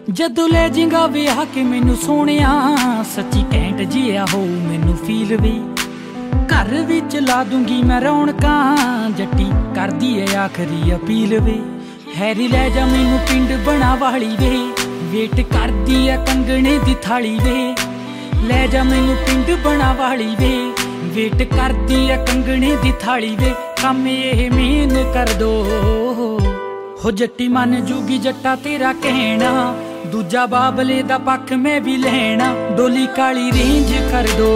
जदों ले जिंगा विआह के मैनू सोहणिया, सच्ची कैंट जिहा हो मैनू फील वे। घर विच ला दूंगी मैं रौनकां, जट्टी करदी है आखरी अपील वे। हैरी लै जा मैनू पिंड बना वाली वे, वेट करदी है कंगणे दी थाली वे। लै जा मैनू पिंड बना वाली वे, वेट करदी है कंगणे दी थाली वे। कम ये मेन कर दो हो जट्टी, मन जूगी जट्टा तेरा कहना, दूजा बाबले दा पक्ख मैं भी लेना। डोली काली रेंज कर दो।